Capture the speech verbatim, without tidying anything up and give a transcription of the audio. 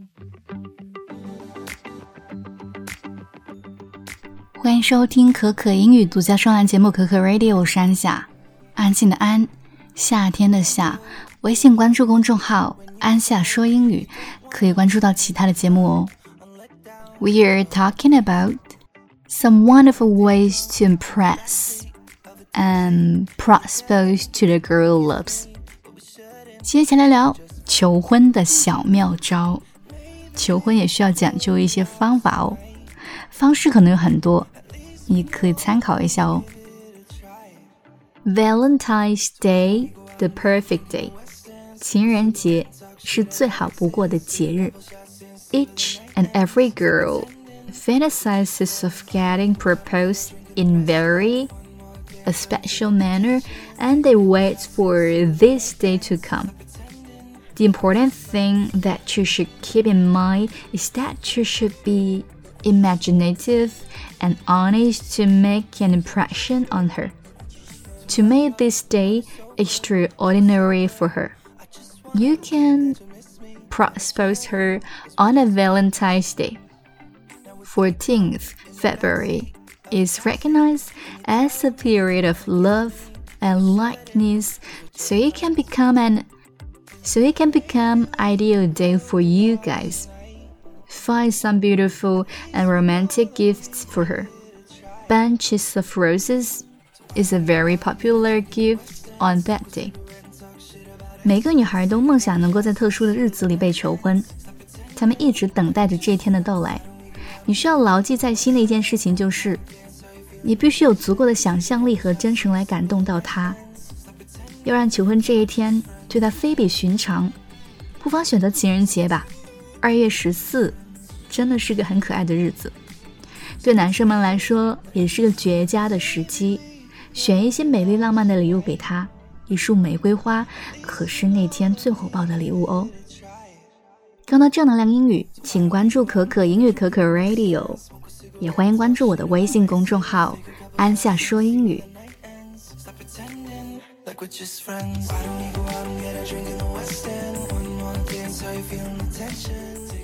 欢迎收听可可英语独家双栏节目可可 Radio， 我是安夏，安静的安，夏天的夏。微信关注公众号安夏说英语，可以关注到其他的节目哦。We are talking about some wonderful ways to impress and propose to the girl loves. 接下来聊求婚的小妙招。求婚也需要讲究一些方法哦，方式可能有很多，你可以参考一下哦。Valentine's Day, the perfect day. 情人节是最好不过的节日。Each and every girl fantasizes of getting proposed in very a special manner, and they wait for this day to come. The important thing that you should keep in mind is that you should be imaginative and honest to make an impression on her, to make this day extraordinary for her. You can propose her on a Valentine's Day. fourteenth February is recognized as a period of love and likeness, so it can become an so it can become ideal day for you guys. Find some beautiful and romantic gifts for her. Bunches of roses is a very popular gift on that day. 每个女孩都梦想能够在特殊的日子里被求婚，她们一直等待着这一天的到来。你需要牢记在心的一件事情就是，你必须有足够的想象力和真诚来感动到她，要让求婚这一天对她非比寻常。不妨选择情人节吧，二月十四真的是个很可爱的日子，对男生们来说也是个绝佳的时机。选一些美丽浪漫的礼物给她，一束玫瑰花可是那天最火爆的礼物哦。更多正能量英语，请关注可可英语可可 Radio， 也欢迎关注我的微信公众号安夏说英语。Like we're just friends. Why don't we go out and get a drink in the West End? One more dance, how you feeling the tension?